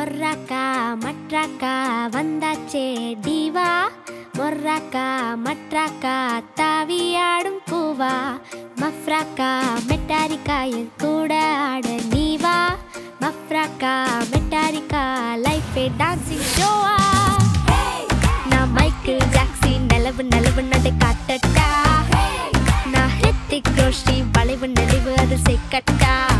மொர்ராக்கா மட்ராக்கா வந்தாச்சே தீவா மொர்ராக்கா மட்ராக்கா தாவியாடும் பூவா மஃப்ராக்கா மெட்டாரிக்கா என் கூட ஆட நீவா மஃப்ராக்கா மெட்டாரிக்கா லைஃபே டான்சிங் ஷோவா நான் மைக்கேல் ஜாக்சன் நிலவு நிலவு நடு காட்டட்டா நான் ஹிருத்திக் ரோஷன் வளைவு நெளிவு அது செக்கட்டா